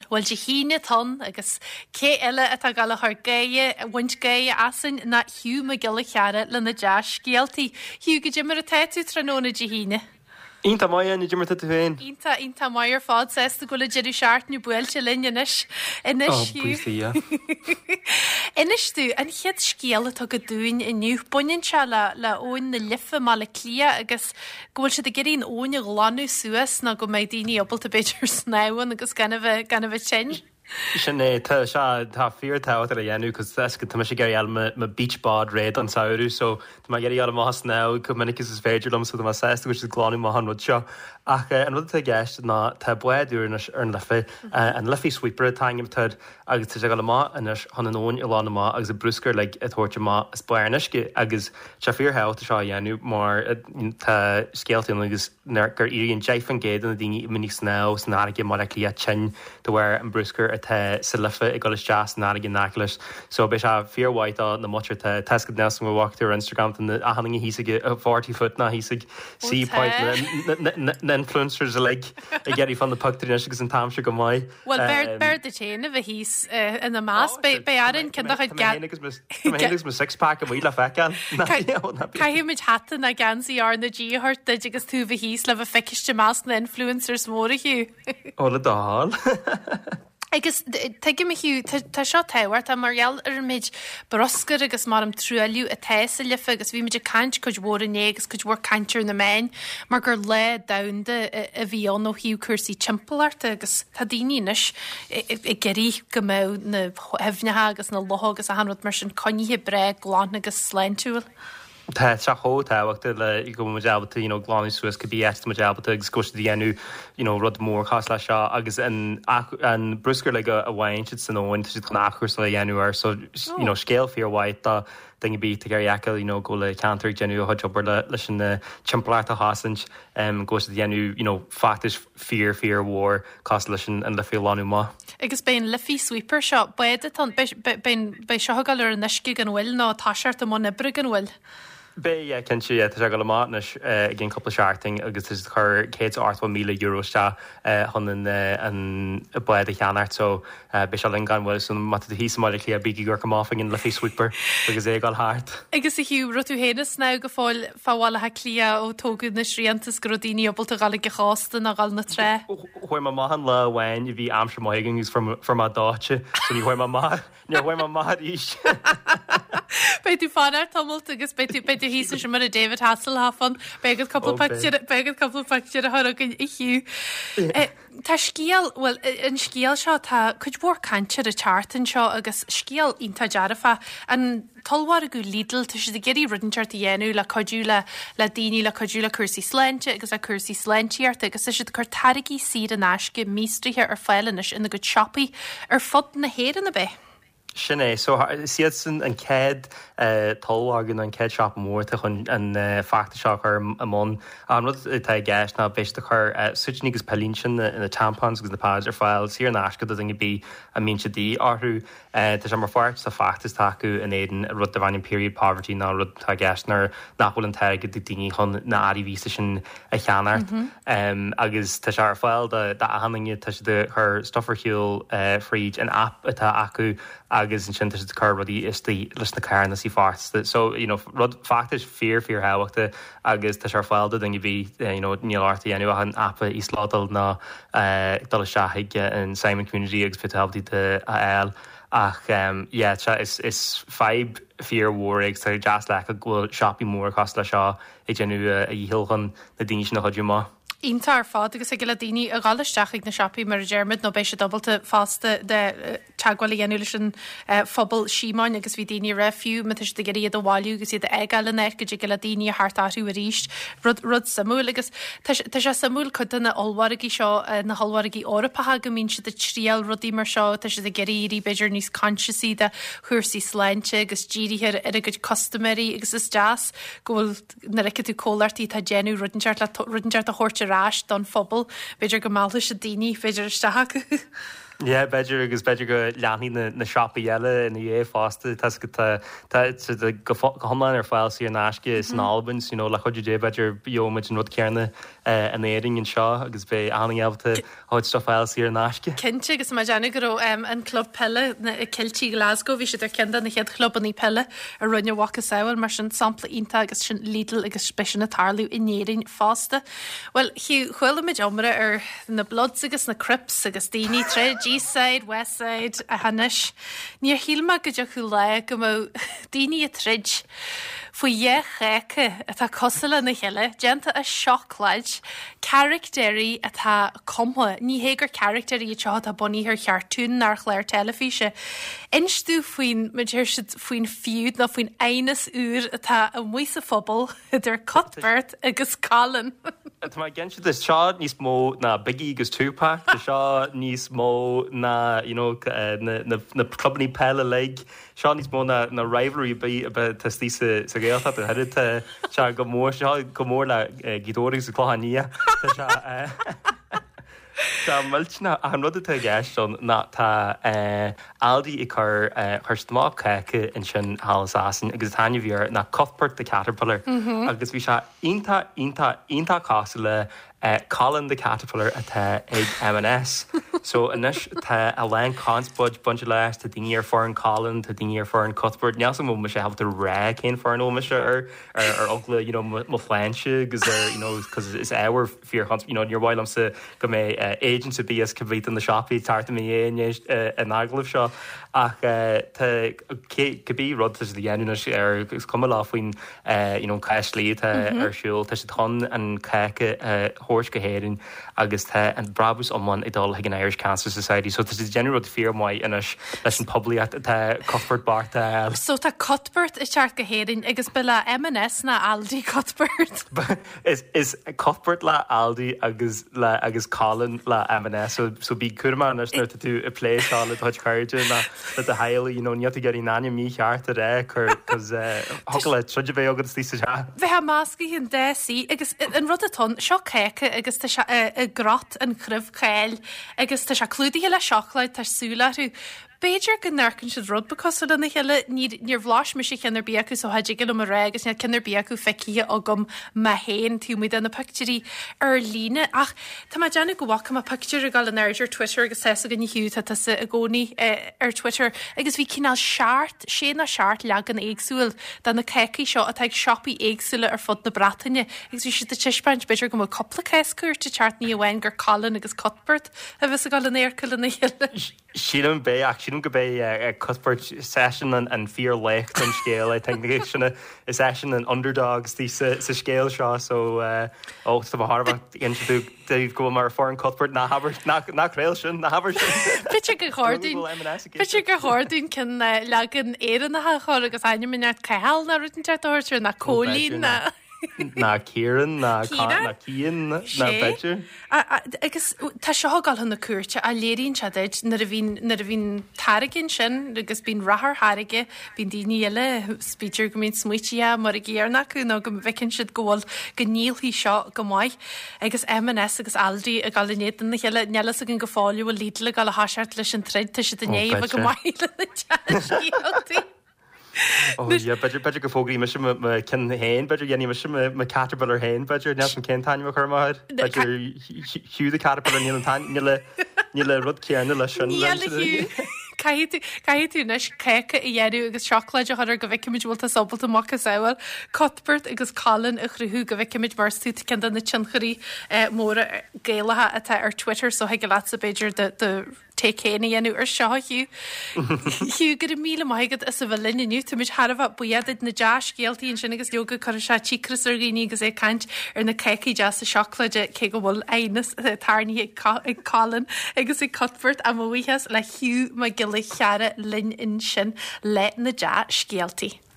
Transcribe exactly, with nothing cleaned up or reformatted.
Bhfuil de híine ton agus cé eile atá gal th gaie bhaint gaie asan na hiú me giile cheara le na deas scialtaí. Hiú go dimmar a teitú tróna de híine. Ínta mai an idir tu féin. Ínta ínta maiar fád sésta gola deidir seart nó builte linneis inis hiú. Inis tú an chiad scéala tu go dún inniu buinn se le le ón na lifa má le clia agus gohfuil se de geín ónne glanú suasas na go méid daoine opbalta beidir snáhan agus gan bheith gan bheith sin. Sinné tá se tá fíortá a dhéanú cos go tá sé géir me me beachbad réad an saoú, so tá géir al más ná go minicgus is féidirlumm so má sé go gláú má hanú seo. Ach an rud a gceist ná tá buadú ar an lefi an lefií sweeper taim tud agus tu go má inas hanna nóin i lána má agus a bruscar le a thuirte má is buirneisce agus se fíorthe a seo dhéanú mar tá scéaltaí agus gur íon deifan géad an daoine minic sná san áige mar le lí tin do bhar an bruscar te sa lifa i golas jazz ná gin nálas, so be se fearhhaid na muir te tescad ne go bhachtú ar Instagram a haning híige a forty foot na híig síáid na influencers a le i geirí fan na pugtarí agus an tamse go mai. Well ber de chéna bheit hís in na más be arin cin chugus me sixpack a bhile fecin. Caiimiid hatan na gansaí ar na ddíhart de agus tú bh hís le bh feiciiste más na influencers móra hiú. Ó le dáil. Agus teige me hiú tá seo tehhart a marall ar méid broscar agus mar am trúliú a teasa lifa agus bhí meidir cant chuid mhór in agus chuid mhór cantir na main mar gur le damda a bhí an ó hiú cuasaí timpplaart agus tá daoineis i geirí go mé na hefnethe agus na loth agus a hanrad mar sin coníthe bre gláán agus sleintúil. Tá se hótáhachtta le i go majalbata gláí suas go bí eist majalbata agus go dhéanú rud mór chas lei seo agus an bruscar le a bhhain si san óin si nachchus le dhéanúar so scéal fíorhhaid tá dinge bí gur eacail go le cantar genú a chuid le leis na timpplaart a hasint go dhéanú factis fear fear war cos leis an le fiú láú má. Agus ben lefií sweeper seo beide bei seo gal ar an neisci an bhfuil ná táseart am na brig an bhfuil. Bé cin si te go máis gin coppla searting agus is chur cé art míle euro se chun an buid a cheanart so be se le gan bhfuil san mat hí máile lí a bíí gur gomáfing in lefií sweeper agus é gáil háart. Agus i hiú rotú hénas ná go fáil fáháilethe clia ó tógad na sríantas godaoine opbalta gal go chástan a gal na tre. Chuir má mahan le bhhain i bhí amsir maigan gus form dáte so ní chuir má nehuiir má má ís. Beit tú fanar tomult agus beidir hí sem mar a David Hasselhoffan begad couple begad couple picture a thugin i hiú. Tá scíal well an scíal seo tá chuid mór cantir a chartan seo agus scíal ínta dearafa an talhhar a go lídal tu si de geirí rudenseart a dhéanú le codúla le daoine le codúla cuasaí sleinte agus a cuasaí sleintíart agus is siad chu tarigí siad an asce místrithe ar feilenis ina go chopaí ar fod na héan na beh. Sinné, so siad san an céad talhagan an céad seap mórta chun an facta seo chu amón an rud tá gceist ná béiste chur suitnígus pelín sin ina tampons agus na páid ar fáil sí ar náisca do dinge bí a míse dí áthú tá sé mar fáirt sa factas taú in éan rud a bhain period poverty ná rud tá gceistnar nachhfuil an teige do daoine chun na áí ví sin a cheanart agus tá se ar fáil de ahanange tá si de chur stofferhiúil fríd an app atá acu agus an sin chu rudí is leis na cairna sí fásta. So rud factis fear fear hehaachta agus tá sear fáilda den bhí níláirtaí anú an appa ísládal ná dul seaigh an Simon Community agus fitábtí de a eil ach is is feib fear mhór tá jazz le a ghfuil shopí mór cos le seo i genú a dhíhilchan na daine sin na chuidir má. Ínta ar fád agus ag le daoine a gáisteach ag na sipaí mar a Germid nó bééis se dobalta fásta de teagháil dhéanú sin phobal símáin agus bhí daoine rafiú me tuis de geí a bháú agus iad eáil neir go go le daoine a hartáú a ríist rud rud samú agus tá sé samú chuta na olhharigí seo na hallharigí orpathe go mín si de tríal rudí mar seo tá sé de geirí beidir níos conscií de chuirsaí sleinte agus ddíirithir ar a go customarí agus is jazz gohfuil na rice tú cólartí tá genú rudenseart a rudenseart a chóirte rás don phobal beidir go mála se daoine féidir isteach. Yeah, beidir agus beidir go leanaí na shoppa eile in é fásta tá go thomláin ar fáilsaí ar náisce is an Albans, le chuidir dé beidir bioid an rud cearna an éing an seo agus bé aíalta háid sto fáilsaí ar náisce. Cinnte agus má deanna go an club pelle na Kiltí Glasgow, bhí sé ar cinda na chead club í pelle a runne wacha saoil mar sin sampla ínta agus sin Lidl agus speisian na tarliú inéing fásta. Well, hiú chuile meid omra ar na Bloods agus na Crips agus daoine tre G-side, Westside a hanis. Níor hílma go deach chu le go mó daoine a trid faoi dhé chéice atá cosala na heile, genta a seachlaid, charactéirí atá comha, ní hégur charactéirí atá a buní ar cheartún nar chléir telefíse. Instú faoin meidir faoin fiúd na faoin ainas úr atá a muosa phobal idir Cuthbert agus Colin. Tá mai gen si is seo níos mó na Biggie agus Tupac, tá seo níos mó na na clubní pelle le, seo níos mó na rivalry tá tí sa géalta a head se go mór seo go mór le gidóí sa chláníí Tá multna an rud atá gceist ná tá Aldi i chur chuir stamá ceice in sin hálasásan agus taine bhíar na Cuthbert the Caterpillar agus bhí se ionta ionta ionta cása le Colin the Caterpillar atá ag M and S. So inis tá a lein conspud bunch leis tá daoine ar foreign Colin, tá daoine ar foreign Cuthbert. Neas mó me sé habta ré cén foreign ó me se ar ar ogla mo flainse agus cos is éhar fear hans níor bhil am sa go mé agent sa bí as cyflít in na shopí tarta mé é an aglah seo ach cabbí rud is the dhéanú ar gus cum lá faoin caiislí ar siúil tá sé thon an ceice Horse Gaharin agus the and Brabus on one idol like an Irish Cancer Society. So this is general fear my inish listen public at the Cuthbert Barta. So ta Cuthbert is Chart Gaharin agus billa M and S na Aldi Cuthbert. is is Cuthbert la Aldi agus la agus Colin la M and S. So so be Kurma is not to do a play Charlotte touch courage and that the highly you know you have to get in any me heart today because uh hokle should be agus this is ha. They have maski in there see agus in Rodaton shock agus tá se a grot an chribh chail agus tá se clúdaí heile seachlaid tarsúlaú. Beidir go nercinn siad rud because na heile níor bhláis me sé ceannar bíacu so haidir go am ré agus nead ceannar bíacu feici agam me héin tú muid an na picturí ar líne ach tá má deanna go bhacha a picture a gal an air Twitter agus sé a gan hiú tá a gcónaí ar Twitter agus bhí cinál seart sé na seart legan éagsúil dan na ceici seo a teag shopí éagsúile ar fud na Bratainine agus bhí si de tiispaint beidir go mo coppla ceiscúir te teart ní a bhain gur Colin agus Cuthbert a bheits a gal an éircail na heile. Sílam bé ach sílam go bé a Cuthbert session an fear lecht an scéal I think sinna is session an underdogs tí sa scéal seo so ó tá Harvard inú Dave go mar foreign Cuthbert na haber nach réil sin na haber sin. Bitte go chódín Bitte go chódín cin legan éan na chó agus aine minart ceil na rutin teirtir na cólín na. Na Kieran na Cian na Beidir. Agus tá seo gal na cuairte a léiríonn seid na a bhín tariginn sin agus bín rathar háige bín daoine eile spíidir go mín smuoitiá mar a ggéarnaú nó go bhicinn siad ggóil go níolthaí seo go maiid agus M and S agus Aldi a galnéan na heile nelas a gin go fáiliú a lídla gal a háseart leis an treid tu si a néomh go maiile na teí. Oh yeah, better better go foggy me me ken hain better yenny me me caterpillar hain better now some ken tanya her mad better hugh the caterpillar nil tan nil nil rud cearna le sin Caiú caiú nes ceice i dhéanú agus seachlaid a chuir go bhicimiid bhilta sobalta macha saoil Cuthbert agus Colin a chruthú go bhicimiid mar tú cin na tincharí móra géalathe atá ar Twitter so heag go lása Beidir de técéna dhéanú ar seo hiú. Hiú gur míle maigad is a bh linniu tú muid Harbh buiad na deas géaltaíonn sin agus joga chu se tícras ar gíní agus é caiint ar na ceici deas a seachlaide cé go bhfuil aonas tarnaí ag Colin agus i Cuthbert a mhuichas le hiú mai le cheara lin in sin le na deas scéaltaí.